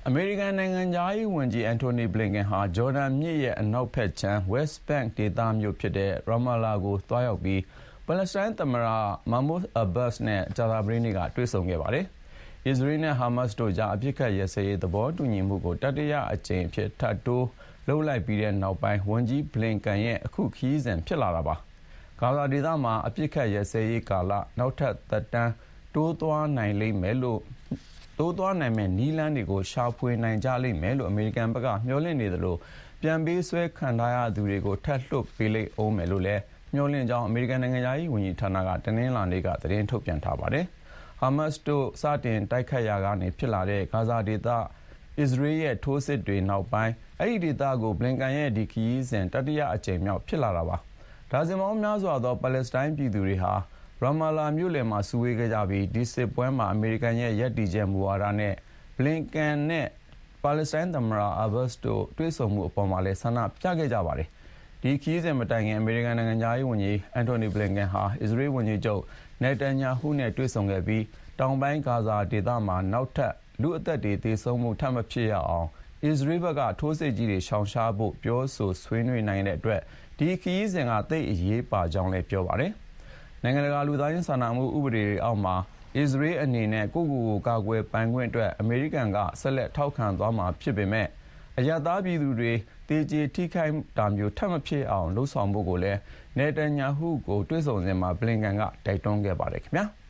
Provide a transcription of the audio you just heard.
အမေရိကန်နိုင်ငံသားရေးဝန်ကြီးအန်တိုနီဘလင်ကန်ဟာဂျော်ဒန်မြစ်ရဲ့အနောက်ဘက်ခြမ်း West Bank ဒေသမြို့ဖြစ်တဲ့ Ramallah ကိုသွားရောက်ပြီးပါလက်စတိုင်းသမ္မတမာမုဒ်အဘတ်စ်နဲ့ကြာသပတေးနေ့ကတွေ့ဆုံခဲ့ပါတယ်။အစ္စရေးနဲ့ဟာမတ်စ်တို့ကြားအပစ်အခတ်ရပ်စဲရေးသဘောတူညီမှုကိုတတိယအကြိမ်အဖြစ်ထပ်တိုးလုပ်လိုက်ပြီးတဲ့နောက်ပိုင်းဝန်ကြီးဘလင်ကန်ရဲ့အခုခရီးစဉ်ဖြစ်လာတာပါ။ဂါဇာဒေသမှာအပစ်အခတ်ရပ်စဲရေးကာလနောက်ထပ်သက်တမ်းတိုးသွားနိုင်မယ့်နည်းလမ်းတွေကိုရှာဖွေနိုင်ကြလိမ့်မယ်လို့အမေရိကန်ဘက်ကမျှော်လင့်နေသလိုပြန်ပေးဆွဲခံထားရသူတွေကိုထပ်လွှတ်ပေးလိမ့်ဦးမယ်လို့လည်းမျှော်လင့်ကြောင်းအမေရိကန်နိုင်ငံသားရေးဝန်ကြီးဌာနကတနင်္လာနေ့ကသတင်းထုတ်ပြန်ထားပါတယ်။ဟာမတ်စ်တို့စတင်တိုက်ခိုက်ရာကနေဖြစ်လာတဲ့ဂါဇာဒေသအစ္စရေးရဲ့ထိုးစစ်တွေနောက်ပိုင်းအဲ့ဒီဒေသကိုဘလင်ကန်ရဲ့ဒီခရီးစဉ်တတိယအကြိမ်မြောက်ဖြစ်လာတာပါ။ဒါဇင်ပေါင်းများစွာသောပါလက်စတိုင်းပြည်သူတွေဟာရာမာလာမြို့လယ်မှာစုဝေးခဲ့ကြပြီးဒီစစ်ပွဲမှာအမေရိကန်ရဲ့ရည်တည်ချက်မူဝါဒနဲ့ဘလင်ကန်နဲ့ပါလက်စတိုင်းသမ္မတအဘတ်စ်တို့တွေ့ဆုံမှုအပေါ်မှာလည်းဆန္ဒပြခဲ့ကြပါတယ်။ဒီခရီးစဉ်မတိုင်ခင်အမေရိကန်နိုင်ငံသားရေးဝန်ကြီးအန်တိုနီဘလင်ကန်ဟာအစ္စရေးဝန်ကြီးချုပ်နေတန်ညာဟုနဲ့တွေ့ဆုံခဲ့ပြီးတောင်ပိုင်းဂါဇာဒေသမှာနောက်ထပ်လူအသက်တွေသေဆုံးမှုထပ်မဖြစ်ရအောင်အစ္စရေးဘက်ကထိုးစစ်ကြီးတွေရှောင်ရှားဖို့ပြောဆိုဆွေးနွေးနိုင်တဲ့အတွက်ဒီခရီးစဉ်ကသိပ်အရေးပါကြောင်းလည်းပြောပါတယ်။နိုင်ငံတကာလူသားချင်းစာနာမှုဥပဒေတွေအောက်မှာအစ္စရေးအနေနဲ့ကိုယ့်ကိုယ်ကိုကာကွယ်ပိုင်ခွင့်အတွက်အမေရိကန်ကဆက်လက်ထောက်ခံသွားမှာဖြစ်ပေမဲ့အရပ်သားပြည်သူတွေတေကျေထိခိုက်တာမျိုးထပ်မဖြစ်အောင်လှုံ့ဆော်ဖို့ကိုလည်းနေတန်ညာဟုကိုတွေ့ဆုံစဉ်မှာဘလင်ကန်ကတိုက်တွန်းခဲ့ပါတယ်ခင်ဗျာ။